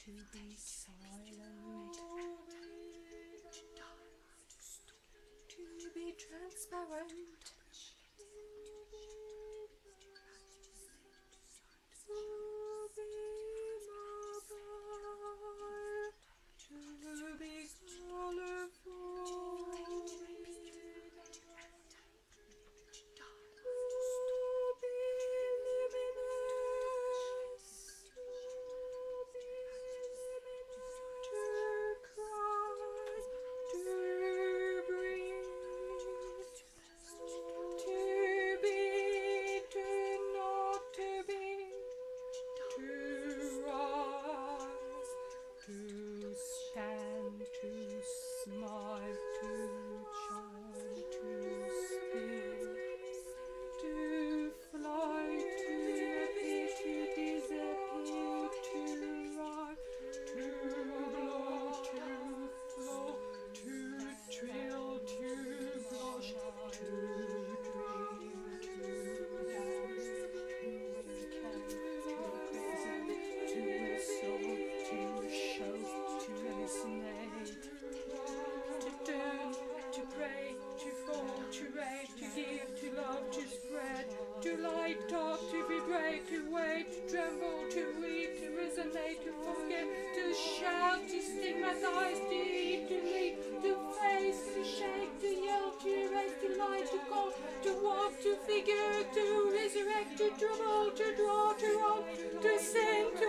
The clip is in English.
to be silent, to be transparent, to be mobile, to be colorful, to be luminous, to cry, to breathe, to be, to not to be, to rise, to stand, to smile, to chant, to spin, to fly, to appear, to disappear, to rise, to blow, to flow, to trill, to blush, to dream, to dance, to present, to soul, to show, to hallucinate, to turn, to pray, to fall, to rave, to give, to love, to spread, to light up, to vibrate, to wait, to tremble, to weep, to resonate, to forget, to shout, to stigmatize, to eat, to lead, to face, to shake, to yell, to erase, to lie, to call, to walk, to figure, to resurrect, to trouble, to draw, to roll, to sing, to